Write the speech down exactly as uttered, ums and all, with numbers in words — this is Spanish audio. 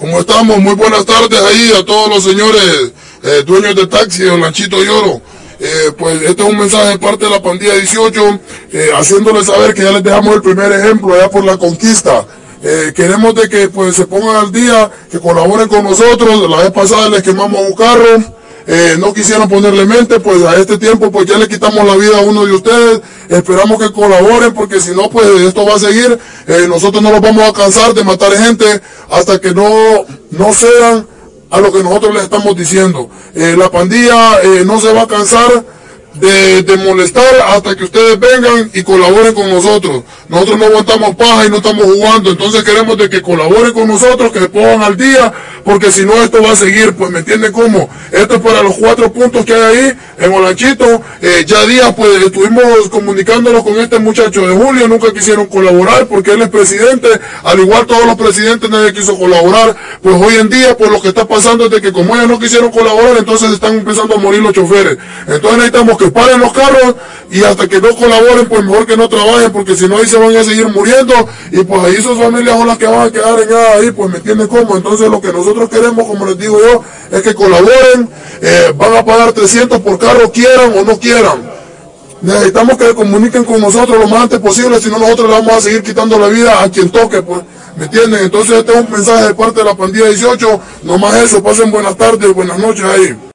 ¿Cómo estamos? Muy buenas tardes ahí a todos los señores eh, dueños de taxi, don Lanchito Lloro. Eh, pues este es un mensaje de parte de la pandilla dieciocho, eh, haciéndoles saber que ya les dejamos el primer ejemplo allá por la conquista. Eh, queremos de que pues se pongan al día, que colaboren con nosotros. La vez pasada les quemamos un carro, eh, no quisieron ponerle mente, pues a este tiempo pues ya le quitamos la vida a uno de ustedes. Esperamos que colaboren, porque si no pues esto va a seguir. Eh, nosotros no los vamos a cansar de matar gente hasta que no, no sean a lo que nosotros les estamos diciendo. Eh, la pandilla eh, no se va a cansar de, de molestar hasta que ustedes vengan y colaboren con nosotros. Nosotros no aguantamos paja y no estamos jugando, entonces queremos de que colaboren con nosotros, que se pongan al día, porque si no esto va a seguir, pues me entienden cómo. Esto es para los cuatro puntos que hay ahí en Olanchito. Eh, ya días pues estuvimos comunicándonos con este muchacho de Julio, nunca quisieron colaborar porque él es presidente, al igual todos los presidentes nadie quiso colaborar. Pues hoy en día pues lo que está pasando es de que como ellos no quisieron colaborar, entonces están empezando a morir los choferes. Entonces necesitamos que paren los carros y hasta que no colaboren pues mejor que no trabajen, porque si no ahí se van a seguir muriendo y pues ahí sus familias son las que van a quedar en ahí, pues me entienden cómo. Entonces lo que nosotros queremos, como les digo yo, es que colaboren. Eh, van a pagar trescientos por carro, quieran o no quieran. Necesitamos que comuniquen con nosotros lo más antes posible, si no nosotros le vamos a seguir quitando la vida a quien toque, pues, ¿me entienden? Entonces este es un mensaje de parte de la pandilla dieciocho, no más eso. Pasen buenas tardes, buenas noches ahí.